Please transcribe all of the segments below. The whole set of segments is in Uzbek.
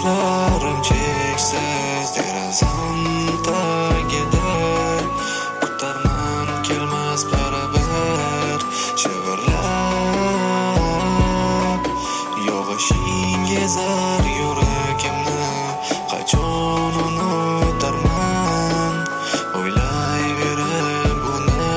Ishlarim cheksiz derazam tagida, kutarman kelmas baribir shivirlab. Yog'ishing ezar yuragimni, qachon unutarman o'ylayverib uni.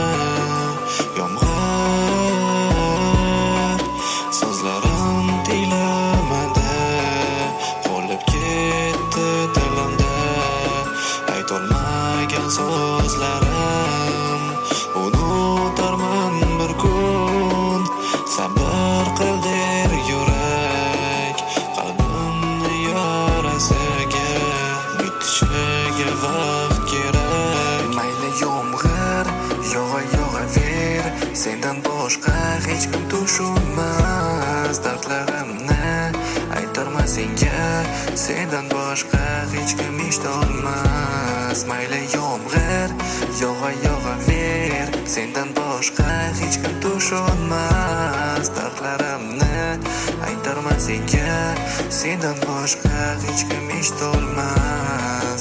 Yomg'ir so'zlarim tiylamadi, qolib ketdi dilimda aytolmagan so'zlarim. Unutarman bir kun, sabr qil der yurak, qalbimni yarasiga bitishiga vaqt kerak. Mayli yomg'ir yog'aver, sendan boshqa hech kim tushunmas dardlarimni aytarman senga, sendan boshqa hech kim eshitolmas. Mayli yomg'ir yog'aver, sendan boshqa hech kim tushunmas dardlarimni aytarman senga, sendan boshqa hech kim eshitolmas.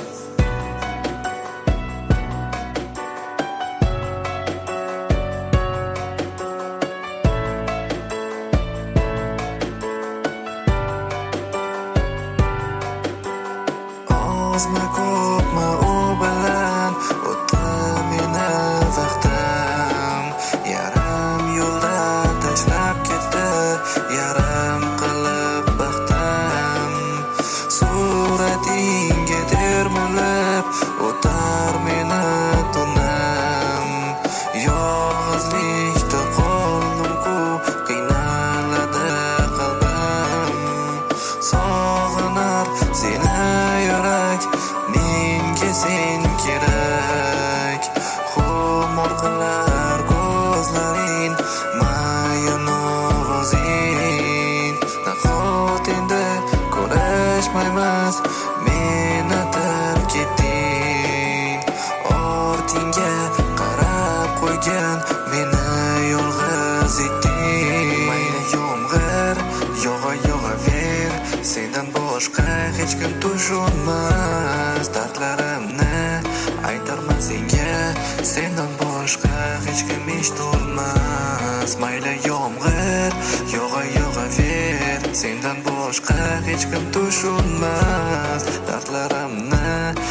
Ozmi ko'pmi u bilan o'tdi meni vaqtim, yarim yo'lda tashlab ketdi, yarim qilib baxtim. Suratingga termulib o'tar meni tunim, yolg'izlikda qoldim-ku, qiynaladi qalbim. Sog'inar seni yurak, menga sen kerak. Xumor qilar ko'zlaring, mayin ovozing. Nahot endi ko'rishmaymiz, meni tark etding. Ortingga qarab qo'ygin, meni yolg'iz etding. Mayli yomg'ir yog'aver, sendan boshqa hech kim tushunmas dardlarimni aytarman senga, sendan boshqa hech kim eshitolmas. Mayli yomg'ir yog'aver, sendan boshqa hech kim tushunmas dardlarimni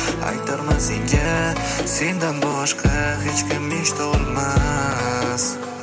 aytarman senga, sendan boshqa hech kim eshitolmas.